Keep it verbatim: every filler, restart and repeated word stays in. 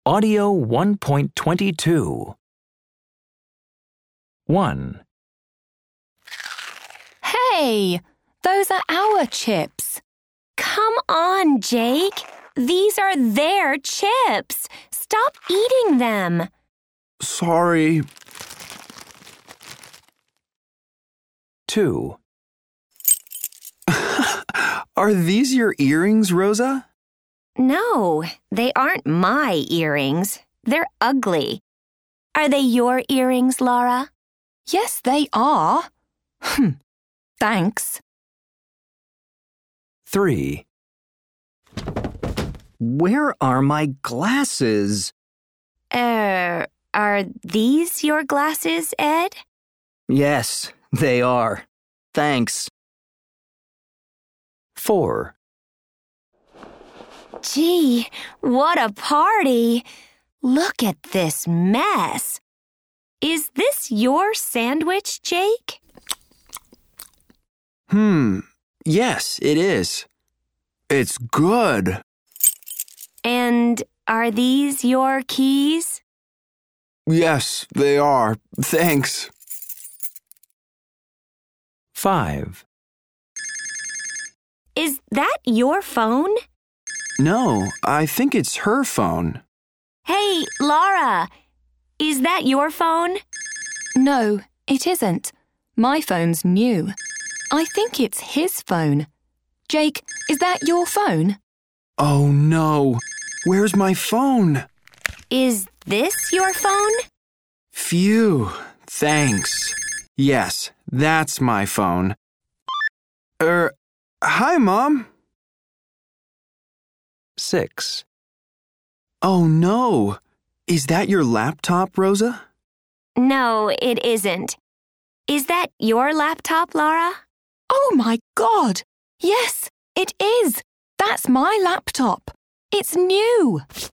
Audio one point twenty-two. one. Hey, those are our chips. Come on, Jake. These are their chips. Stop eating them. Sorry. two. Are these your earrings, Rosa? No, they aren't my earrings. They're ugly. Are they your earrings, Laura? Yes, they are. Hmm. Thanks. three. Where are my glasses? Er, are these your glasses, Ed? Yes, they are. Thanks. four. Gee, what a party. Look at this mess. Is this your sandwich, Jake? Hmm. Yes, it is. It's good. And are these your keys? Yes, they are. Thanks. five. Is that your phone? No, I think it's her phone. Hey, Laura, is that your phone? No, it isn't. My phone's new. I think it's his phone. Jake, is that your phone? Oh, no. Where's my phone? Is this your phone? Phew. Thanks. Yes, that's my phone. Er, hi, Mom. six. Oh, no. Is that your laptop, Rosa? No, it isn't. Is that your laptop, Laura? Oh my God! Yes, it is. That's my laptop. It's new.